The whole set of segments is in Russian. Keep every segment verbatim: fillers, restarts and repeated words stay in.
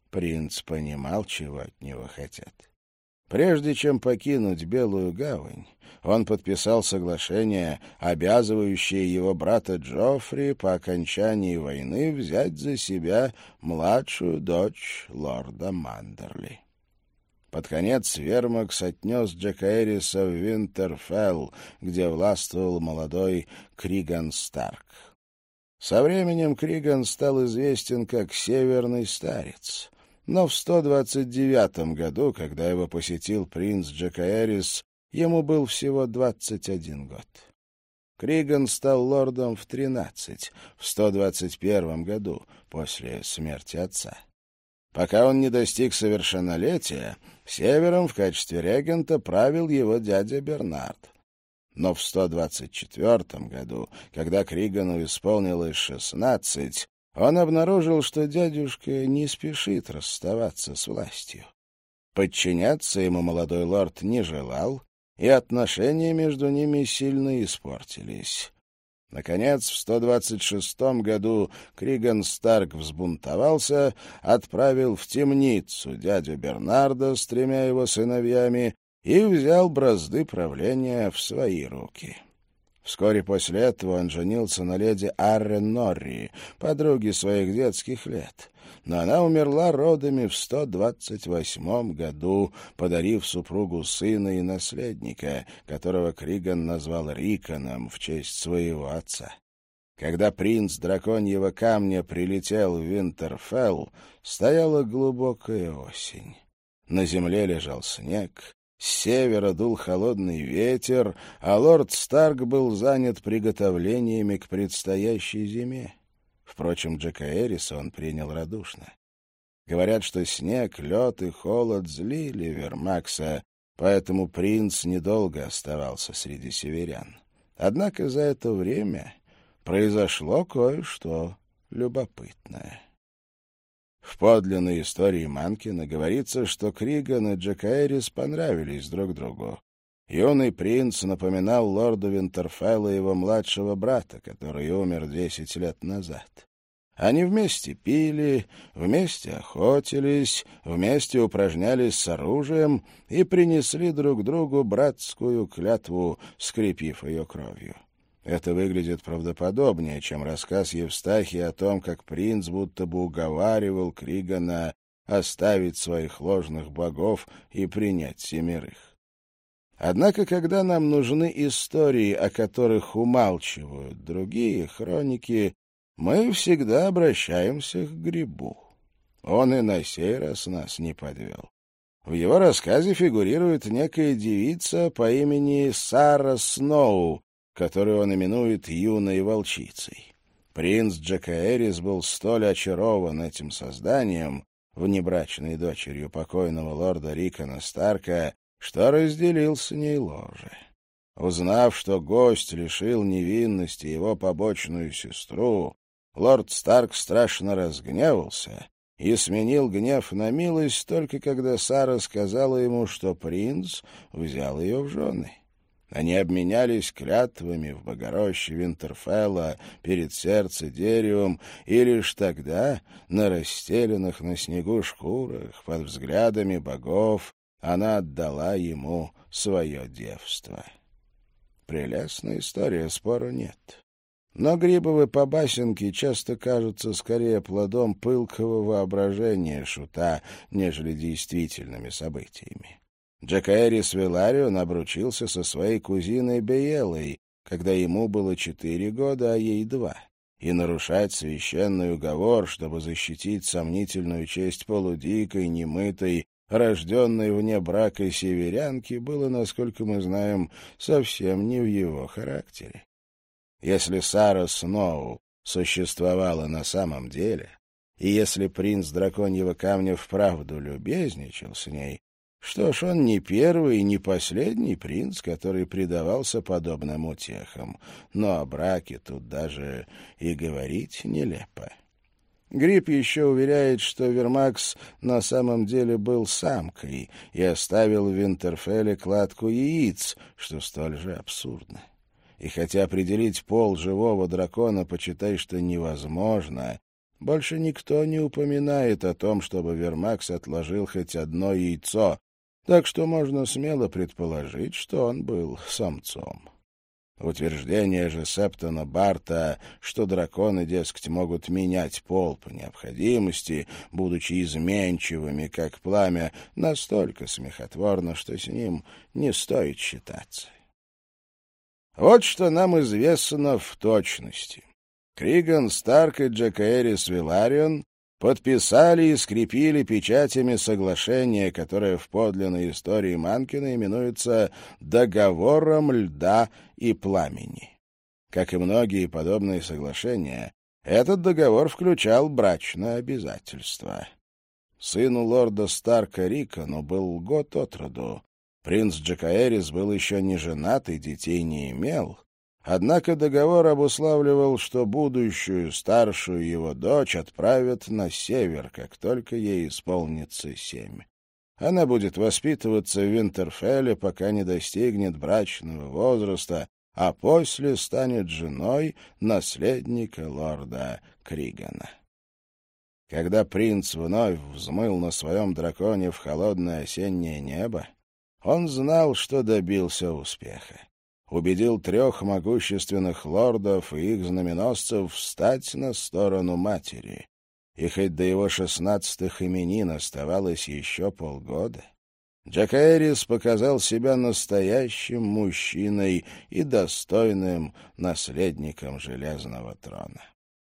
Принц понимал, чего от него хотят. Прежде чем покинуть Белую гавань, он подписал соглашение, обязывающее его брата Джоффри по окончании войны взять за себя младшую дочь лорда Мандерли. Под конец Вермакс отнес Джекаэриса в Винтерфелл, где властвовал молодой Криган Старк. Со временем Криган стал известен как Северный Старец, но в сто двадцать девятом году, когда его посетил принц Джекаэрис, ему был всего двадцать один год. Криган стал лордом в тринадцать, в сто двадцать первом году, после смерти отца. Пока он не достиг совершеннолетия, Севером в качестве регента правил его дядя Бернард. Но в сто двадцать четвертом году, когда Кригану исполнилось шестнадцать, он обнаружил, что дядюшка не спешит расставаться с властью. Подчиняться ему молодой лорд не желал, и отношения между ними сильно испортились. Наконец, в сто двадцать шестом году Криган Старк взбунтовался, отправил в темницу дядю Бернарда с тремя его сыновьями и взял бразды правления в свои руки. Вскоре после этого он женился на леди Аррен Норри, подруге своих детских лет, но она умерла родами в сто двадцать восьмом году, подарив супругу сына и наследника, которого Криган назвал Риконом в честь своего отца. Когда принц Драконьего Камня прилетел в Винтерфелл, стояла глубокая осень. На земле лежал снег, с севера дул холодный ветер, а лорд Старк был занят приготовлениями к предстоящей зиме. Впрочем, Джекаэриса он принял радушно. Говорят, что снег, лед и холод злили Вермакса, поэтому принц недолго оставался среди северян. Однако за это время произошло кое-что любопытное. В подлинной истории Манкина говорится, что Криган и Джекаэрис понравились друг другу. Юный принц напоминал лорду Винтерфелла его младшего брата, который умер десять лет назад. Они вместе пили, вместе охотились, вместе упражнялись с оружием и принесли друг другу братскую клятву, скрепив ее кровью. Это выглядит правдоподобнее, чем рассказ Евстахии о том, как принц будто бы уговаривал Кригана оставить своих ложных богов и принять семерых. Однако, когда нам нужны истории, о которых умалчивают другие хроники, мы всегда обращаемся к Грибу. Он и на сей раз нас не подвел. В его рассказе фигурирует некая девица по имени Сара Сноу, которую он именует юной волчицей. Принц Джекаэрис был столь очарован этим созданием, внебрачной дочерью покойного лорда Рикона Старка, что разделил с ней ложе. Узнав, что гость лишил невинности его побочную сестру, лорд Старк страшно разгневался и сменил гнев на милость только когда Сара сказала ему, что принц взял ее в жены. Они обменялись клятвами в богороще Винтерфелла перед сердце-деревом, и лишь тогда, на расстеленных на снегу шкурах, под взглядами богов, она отдала ему свое девство. Прелестная история, спору нет. Но Грибовы побасенки часто кажутся скорее плодом пылкого воображения шута, нежели действительными событиями. Джекаэрис Виларион обручился со своей кузиной Беелой, когда ему было четыре года, а ей два. И нарушать священный уговор, чтобы защитить сомнительную честь полудикой, немытой, рожденной вне брака северянки, было, насколько мы знаем, совсем не в его характере. Если Сара Сноу существовала на самом деле, и если принц Драконьего Камня вправду любезничал с ней, что ж, он не первый и не последний принц, который предавался подобным утехам, но о браке тут даже и говорить нелепо. Гриб еще уверяет, что Вермакс на самом деле был самкой и оставил в Винтерфелле кладку яиц, что столь же абсурдно. И хотя определить пол живого дракона, почитай, что невозможно, Больше никто не упоминает о том, чтобы Вермакс отложил хоть одно яйцо, так что можно смело предположить, что он был самцом. Утверждение же Септона Барта, что драконы, дескать, могут менять пол по необходимости, будучи изменчивыми, как пламя, настолько смехотворно, что с ним не стоит считаться. Вот что нам известно в точности. Криган Старк и Джакаэрис Виларион подписали и скрепили печатями соглашение, которое в подлинной истории Манкина именуется «Договором льда и пламени». Как и многие подобные соглашения, этот договор включал брачное обязательство. Сыну лорда Старка Рикону был год от роду. Принц Джакаэрис был еще не женат и детей не имел. Однако договор обуславливал, что будущую старшую его дочь отправят на север, как только ей исполнится семь. Она будет воспитываться в Винтерфелле, пока не достигнет брачного возраста, а после станет женой наследника лорда Кригана. Когда принц вновь взмыл на своем драконе в холодное осеннее небо, он знал, что добился успеха. Убедил трех могущественных лордов и их знаменосцев встать на сторону матери. И хоть до его шестнадцатых именин оставалось еще полгода, Джакаэрис показал себя настоящим мужчиной и достойным наследником Железного трона.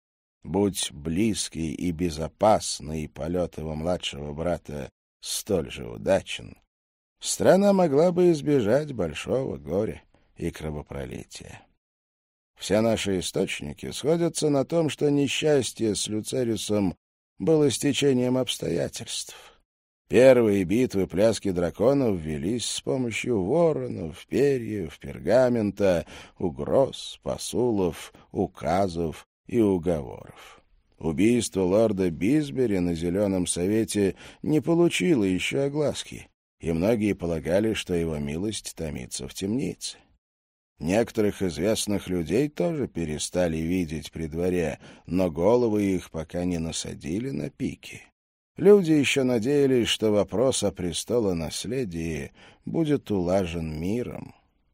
Будь близкий и безопасный полет его младшего брата столь же удачен, страна могла бы избежать большого горя и кровопролития. Все наши источники сходятся на том, что несчастье с Люцерисом было стечением обстоятельств. Первые битвы пляски драконов велись с помощью воронов, перьев, пергамента, угроз, посулов, указов и уговоров. Убийство лорда Бисбери на Зеленом Совете не получило еще огласки, и многие полагали, что его милость томится в темнице. Некоторых известных людей тоже перестали видеть при дворе, но головы их пока не насадили на пики. Люди еще надеялись, что вопрос о престолонаследии будет улажен миром.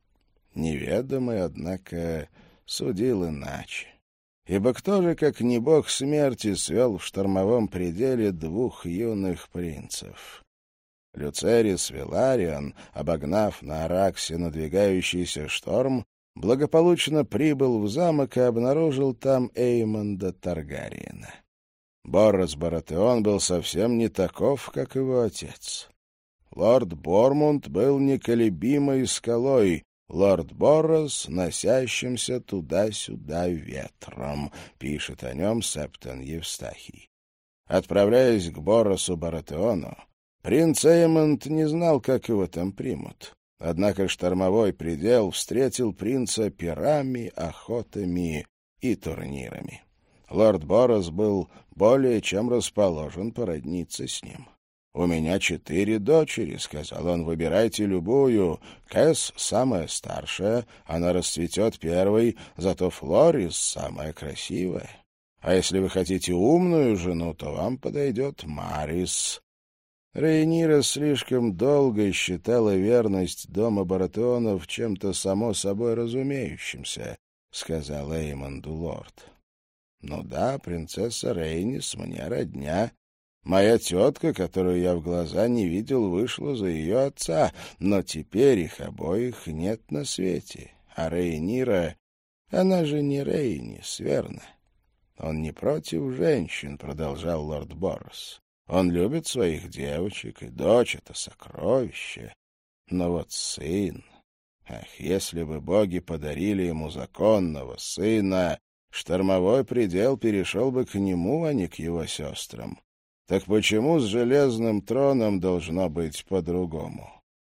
Неведомый, однако, судил иначе. Ибо кто же, как не бог смерти, свел в штормовом пределе двух юных принцев? Люцерис Виларион, обогнав на Араксе надвигающийся шторм, благополучно прибыл в замок и обнаружил там Эймонда Таргариена. Боррос Баратеон был совсем не таков, как его отец. Лорд Бормунд был неколебимой скалой, лорд Боррос — носящимся туда-сюда ветром, пишет о нем Септон Евстахий. Отправляясь к Борросу Баратеону, принц Эймонд не знал, как его там примут. Однако штормовой предел встретил принца пирами, охотами и турнирами. Лорд Боррос был более чем расположен породниться с ним. «У меня четыре дочери», — сказал он, — «выбирайте любую. Кэс — самая старшая, она расцветет первой, зато Флорис — самая красивая. А если вы хотите умную жену, то вам подойдет Марис». Рейнира слишком долго считала верность дома Баратеонов чем-то само собой разумеющимся, — сказал Эймонду лорд. «Ну да, принцесса Рейнис мне родня. Моя тетка, которую я в глаза не видел, вышла за ее отца, но теперь их обоих нет на свете. А Рейнира, она же не Рейнис, верно?» «Он не против женщин», — продолжал лорд Боррос. «Он любит своих девочек, и дочь — это сокровище. Но вот сын... Ах, если бы боги подарили ему законного сына, штормовой предел перешел бы к нему, а не к его сестрам. Так почему с Железным троном должно быть по-другому?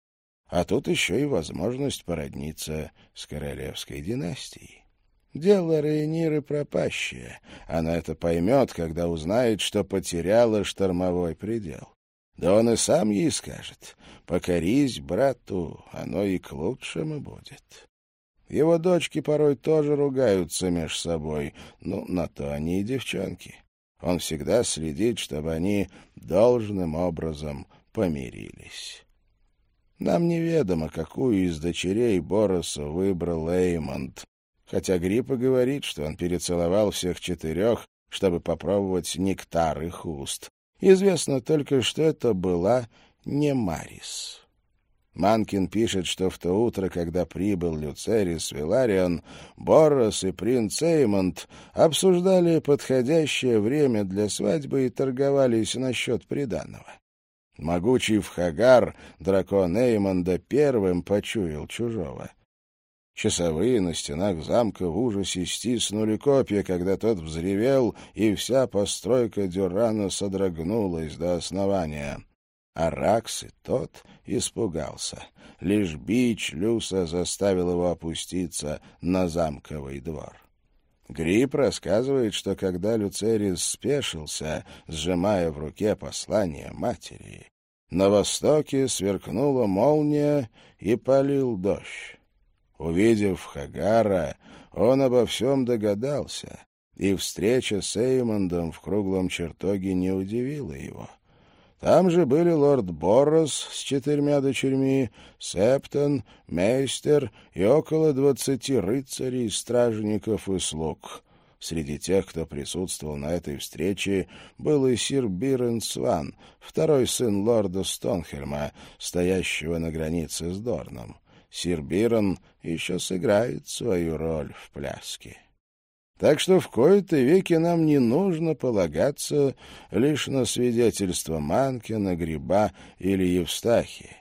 А тут еще и возможность породниться с королевской династией. Дело Рейниры пропащее. Она это поймет, когда узнает, что потеряла штормовой предел. Да он и сам ей скажет: покорись брату, оно и к лучшему будет. Его дочки порой тоже ругаются меж собой, ну, на то они и девчонки. Он всегда следит, чтобы они должным образом помирились. Нам неведомо, какую из дочерей Бороса выбрал Эймонд, хотя Гриппа говорит, что он перецеловал всех четырех, чтобы попробовать нектар их уст. Известно только, что это была не Марис. Манкин пишет, что в то утро, когда прибыл Люцерис Виларион, Борос и принц Эймонд обсуждали подходящее время для свадьбы и торговались насчет приданого. Могучий Вхагар, дракон Эймонда, первым почуял чужого. Часовые на стенах замка в ужасе стиснули копья, когда тот взревел, и вся постройка Дюрана содрогнулась до основания. Аракс и тот испугался. Лишь бич Люса заставил его опуститься на замковый двор. Грипп рассказывает, что когда Люцерис спешился, сжимая в руке послание матери, на востоке сверкнула молния и полил дождь. Увидев Хагара, он обо всем догадался, и встреча с Эймондом в круглом чертоге не удивила его. Там же были лорд Борос с четырьмя дочерьми, Септон, Мейстер и около двадцати рыцарей, стражников и слуг. Среди тех, кто присутствовал на этой встрече, был и сир Бирен Сван, второй сын лорда Стонхельма, стоящего на границе с Дорном. Сир Бирен еще сыграет свою роль в пляске. Так что в кои-то веки нам не нужно полагаться лишь на свидетельства Манкина, Гриба или Евстахия.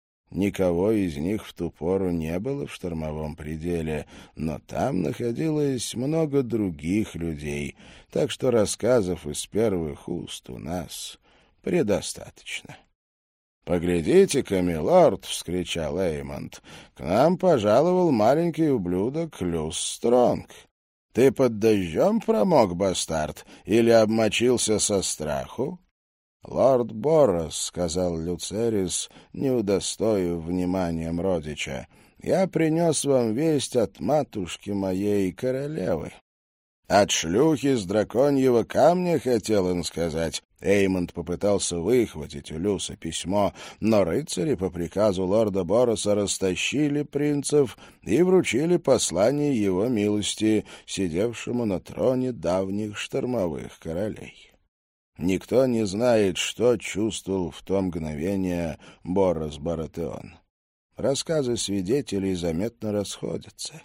Никого из них в ту пору не было в штормовом пределе, но там находилось много других людей, так что рассказов из первых уст у нас предостаточно. «Поглядите-ка, милорд!» — вскричал Эймонд. «К нам пожаловал маленький ублюдок Люс Стронг. Ты под дождем промок, бастард, или обмочился со страху?» «Лорд Борос», — сказал Люцерис, не удостоив вниманием родича, — «я принес вам весть от матушки моей королевы». «От шлюхи с драконьего камня, хотел он сказать». Эймонд попытался выхватить у Люса письмо, но рыцари по приказу лорда Бороса растащили принцев и вручили послание его милости, сидевшему на троне давних штормовых королей. Никто не знает, что чувствовал в то мгновение Борос Баратеон. Рассказы свидетелей заметно расходятся.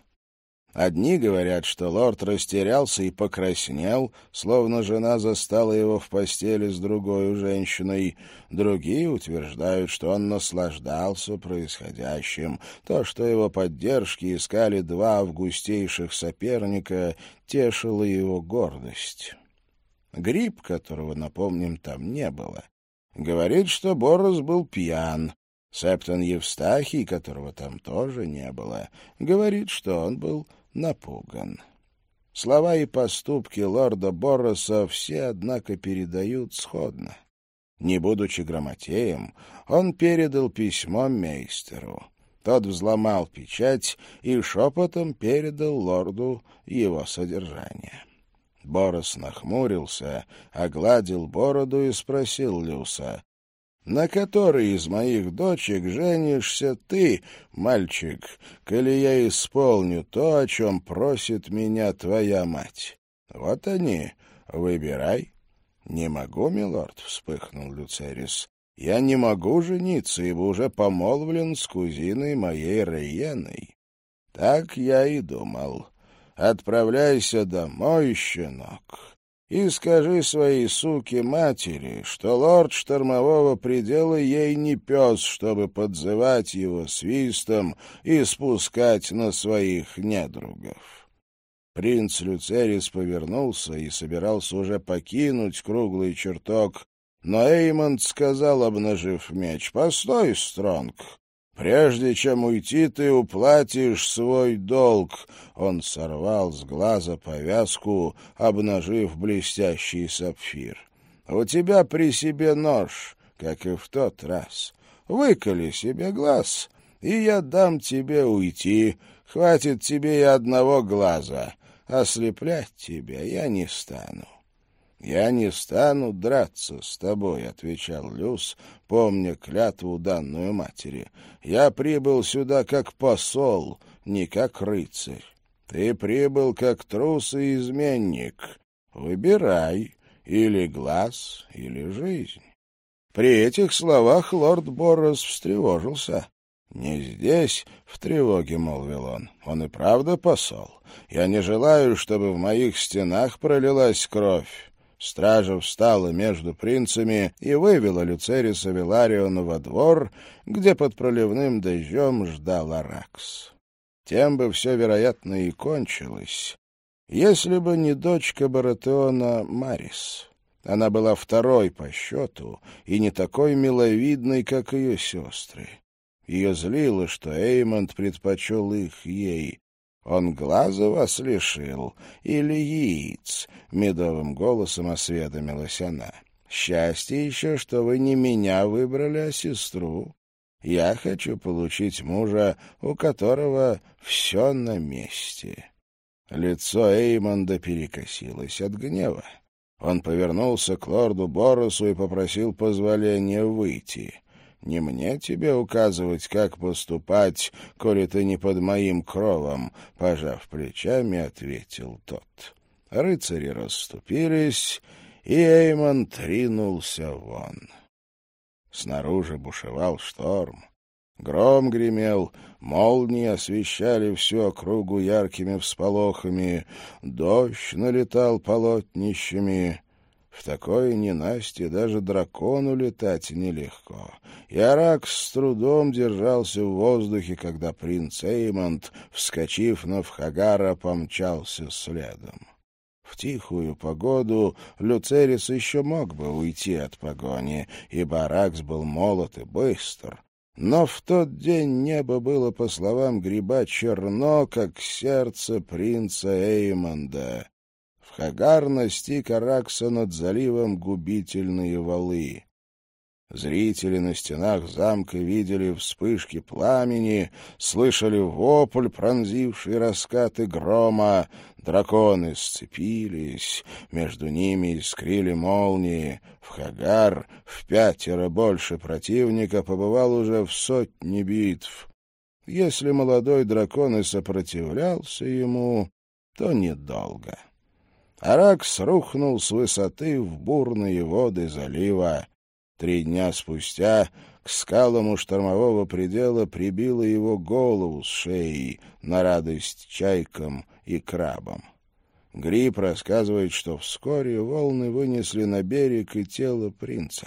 Одни говорят, что лорд растерялся и покраснел, словно жена застала его в постели с другой женщиной. Другие утверждают, что он наслаждался происходящим. То, что его поддержки искали два августейших соперника, тешило его гордость. Грипп, которого, напомним, там не было, говорит, что Борос был пьян. Септон Евстахий, которого там тоже не было, говорит, что он был напуган. Слова и поступки лорда Бороса все, однако, передают сходно. Не будучи грамотеем, он передал письмо мейстеру. Тот взломал печать и шепотом передал лорду его содержание. Борос нахмурился, огладил бороду и спросил Люса: «На которой из моих дочек женишься ты, мальчик, коли я исполню то, о чем просит меня твоя мать? Вот они, выбирай». «Не могу, милорд», — вспыхнул Люцерис. «Я не могу жениться, ибо уже помолвлен с кузиной моей Рейеной». «Так я и думал. Отправляйся домой, щенок, и скажи своей суке-матери, что лорд штормового предела ей не пес, чтобы подзывать его свистом и спускать на своих недругов». Принц Люцерис повернулся и собирался уже покинуть круглый чертог, но Эймонд сказал, обнажив меч: «Постой, Стронг. Прежде чем уйти, ты уплатишь свой долг». Он сорвал с глаза повязку, обнажив блестящий сапфир. «У тебя при себе нож, как и в тот раз. Выколи себе глаз, и я дам тебе уйти. Хватит тебе и одного глаза. Ослеплять тебя я не стану». «Я не стану драться с тобой», — отвечал Люс, помня клятву, данную матери. «Я прибыл сюда как посол, не как рыцарь. Ты прибыл как трус и изменник. Выбирай, или глаз, или жизнь». При этих словах лорд Боррос встревожился. «Не здесь, в тревоге», — молвил он. «Он и правда посол. Я не желаю, чтобы в моих стенах пролилась кровь». Стража встала между принцами и вывела Люцериса Вилариона во двор, где под проливным дождем ждал Аракс. Тем бы все, вероятно, и кончилось, если бы не дочка Баратеона Марис. Она была второй по счету и не такой миловидной, как ее сестры. Ее злило, что Эймонд предпочел их ей. «Он глаза вас лишил или яиц?» — медовым голосом осведомилась она. «Счастье еще, что вы не меня выбрали, а сестру. Я хочу получить мужа, у которого все на месте». Лицо Эймонда перекосилось от гнева. Он повернулся к лорду Борросу и попросил позволения выйти. «Не мне тебе указывать, как поступать, коли ты не под моим кровом», — пожав плечами, ответил тот. Рыцари расступились, и Эймонд ринулся вон. Снаружи бушевал шторм. Гром гремел, молнии освещали всю округу яркими всполохами, дождь налетал полотнищами. В такой ненастье даже дракону летать нелегко. И Аракс с трудом держался в воздухе, когда принц Эймонд, вскочив на Вхагара, помчался следом. В тихую погоду Люцерис еще мог бы уйти от погони, ибо Аракс был молод и быстр. Но в тот день небо было, по словам Гриба, черно, как сердце принца Эймонда. Вхагар настиг Аракса над заливом губительные валы. Зрители на стенах замка видели вспышки пламени, слышали вопль, пронзивший раскаты грома. Драконы сцепились, между ними искрили молнии. Вхагар, в пятеро больше противника, побывал уже в сотне битв. Если молодой дракон и сопротивлялся ему, то недолго. Аракс рухнул с высоты в бурные воды залива. Три дня спустя к скалам у штормового предела прибило его голову с шеей на радость чайкам и крабам. Гриб рассказывает, что вскоре волны вынесли на берег и тело принца.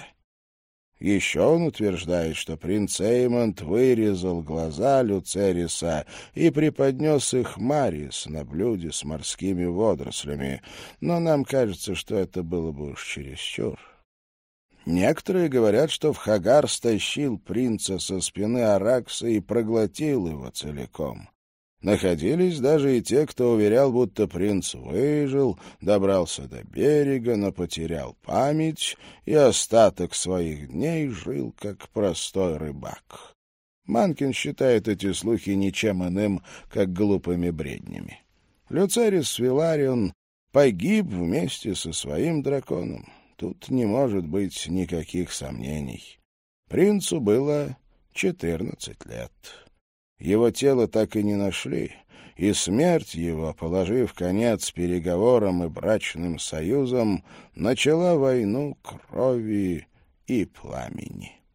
Еще он утверждает, что принц Эймонд вырезал глаза Люцериса и преподнес их Марис на блюде с морскими водорослями, но нам кажется, что это было бы уж чересчур. Некоторые говорят, что Вхагар стащил принца со спины Аракса и проглотил его целиком. Находились даже и те, кто уверял, будто принц выжил, добрался до берега, но потерял память и остаток своих дней жил как простой рыбак. Манкин считает эти слухи ничем иным, как глупыми бреднями. Люцерис Виларион погиб вместе со своим драконом. Тут не может быть никаких сомнений. Принцу было четырнадцать лет. Его тело так и не нашли, и смерть его, положив конец переговорам и брачным союзам, начала войну крови и пламени.